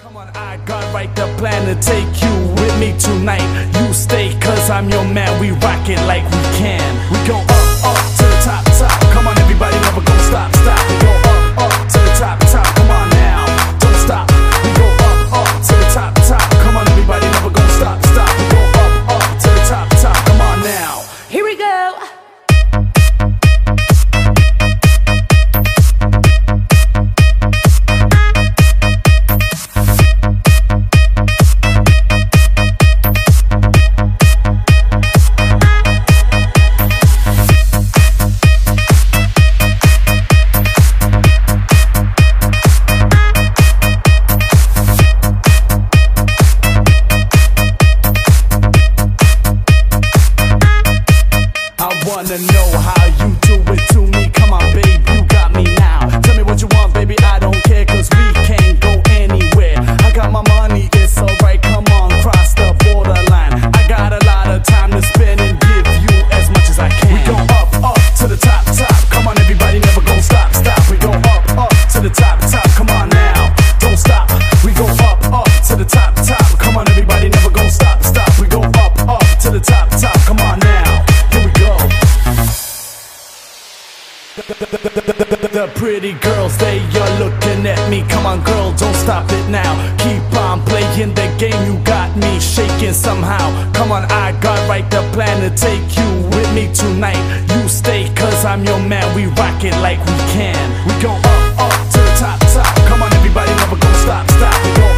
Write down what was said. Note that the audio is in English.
Come on, I got right the plan to take you with me tonight. You stay, cause I'm your man. We rock it like we can. We go up to the top, top. Come on, everybody, never gonna stop, stop. We go up to the top, top. Come on now, don't stop. We go up to the top, top. Come on, everybody, never gonna stop, stop. We go up to the top, top. Come on now. Here we go. Wanna know how you do it to me? Come on, babe, you got me now. Tell me what you want, baby, I don't care, cause we can't go anywhere. I got my money, it's alright, come on, cross the borderline. I got a lot of time to spend and give you as much as I can. We go up to the top, top. Come on, everybody, never gonna stop, stop. We go up to the top, top. Come on now, don't stop. We go up to the top, top. Come on, everybody, never gonna stop, stop. We go up to the top, top. Come on now, here we go. The pretty girls, they are looking at me. Come on, girl, don't stop it now. Keep on playing the game, you got me shaking somehow. Come on, I got right the plan to take you with me tonight. You stay, cause I'm your man. We rock it like we can. We go up to the top, top. Come on, everybody, never gonna stop, stop. We go